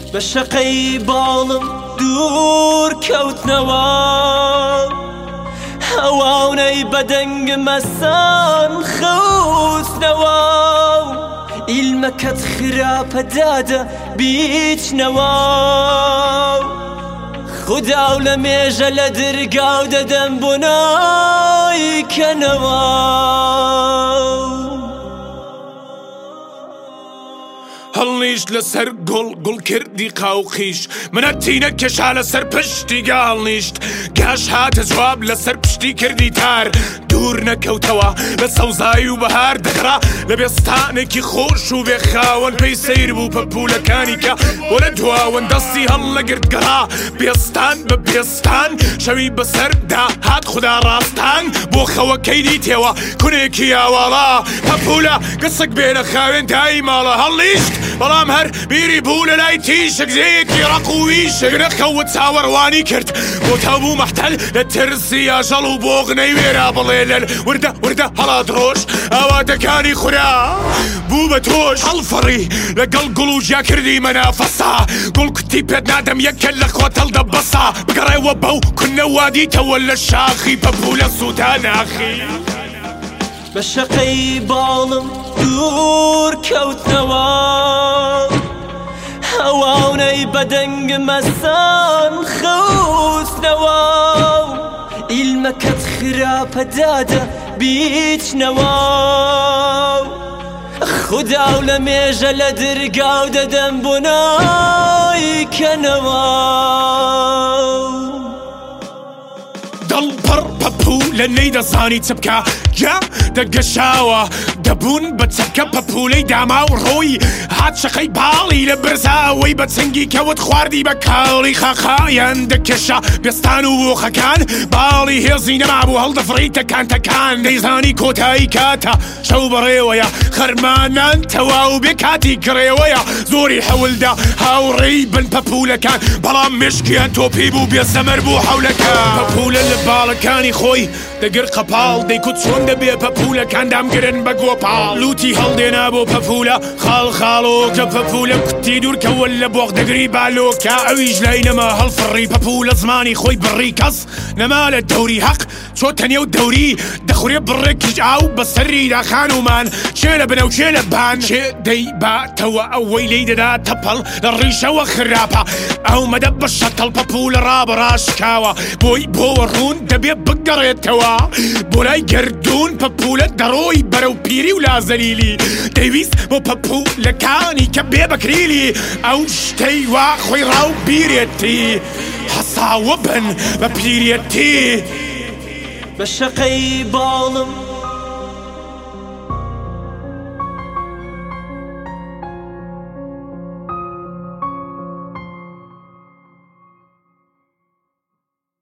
بە شەقەی باڵم دوور کەوتنەوە هەواونەی بەدەنگ مەسان خەوتنەوە ئیلمەکەت خراپە دادە بیچنەوە خوداو لە مێژە لە دەرگاو دەدەم بۆ نایکەنەوە هەڵنیشت لەسەر گوڵ کردی قاوقیش منە تینە کێشا لەسەر پشتی گاڵنیشت گاش هاتە جواب لەسەر پشتی کردی تار دوور نەکەوتەوە لە سەوزایی و بەهار دەگڕا لە بێستانێکی خۆش و بێخاوەن پێی سەیر بوو پەپولەکانی کە بۆ لە دواوەن دەستی هەڵ لەگرت گەڕا بێستان بە بێستان شەوی بەسەردا هات خوددا ڕاستان بۆ خەوەکەی دیتێوە کونێکی ئاواڵا پەپولە گسک بێنە خاوێن تایی ماڵە هەڵیشت بەڵام هەر بیری بوو لە لای تیشک زەیەکی ڕەقوویشک نەخەوت چاوەڕوانی کرد بۆ تابوو مەحتەل لە ترسی ئاژەڵ و بۆغنەی وێرا بڵێ لەن وردە هەڵا درۆژ ئاواتەکانی خورا بوو بە تۆش هەڵفەڕی لەگەڵ گوڵ و ژیا کردی مەنافەسا گوڵ کوتی پێت نادەم یەکە لە خۆتەڵ دەبەسا بگەڕێوە بەو کونەوا دیتەوە لە شاخی پەپولە سووتان ناخی بە شەقەی باڵم دوور کەوتنەوە هەواونەی بەدەنگ مەسان خەوتنەوە ئیلمەکەت خراپە دادە بیچنەوە خوداو لە مێژە لە دەرگاو دەدەم بۆ نایکەنەوە دڵپڕ پەپولە نەیدەزانی چ بکە جا دەگەشاوە دەبوون بە چەکە پەپولەی داما و ڕۆی هات شەقەی باڵی لە برزاوەی بە چنگی کەوت خواردی بە کاڵی خاخایان دەکێشا بێستان و وۆخەکان باڵی هێزی نەمابوو هەڵدەفڕی تەکان دەیزانی کۆتایی کاتە شەو بەڕێوەیە خەرمانان تەواو بێ کاتی کڕێوەیە زۆری حەولدا هاوڕێی بن پەپولەکان بەڵام مشکیان تۆپی بوو بێسەمەر بوو حەولەکان پەپولە لە باڵەکانی خۆی دەگر قەپاڵ دەیکوت چۆن دەبێ پەپولەکان دامگرن بە گۆپاڵ لوتی هەڵدێنا بۆ پەپولە خاڵۆکە پەپولە کوتی دوورکەوە لە بۆخ دەگری بالۆکە ئەویش لای نەما هەڵفڕی پەپولە زمانی خۆی بڕی کەس نەما لە دەوری حەق چۆتە نێو دەوری دەخورێ بڕێکیش ئاو بەسەریدا خانومان چێ لە بنەو چێ لە بان چێ دەیباتەوە ئەوەی لی دەدا تەپەڵ لە ڕیشەوە خراپە ئەو مەدە بە شەتەڵ پەپولە ڕابڕاشکاوە بۆی بۆوە ڕوون دەبێ بگەڕێتەوە بۆ لای گردون پەپولە دەڕۆی بەرەو پیری و لازەلیلی دەیویست بۆ پەپولەکانی کە بێ بەکریلی ئەو شتەی وا خۆی ڕاو بیرێتی حەساوە بن بە پیرێتی بە شەقەی باڵم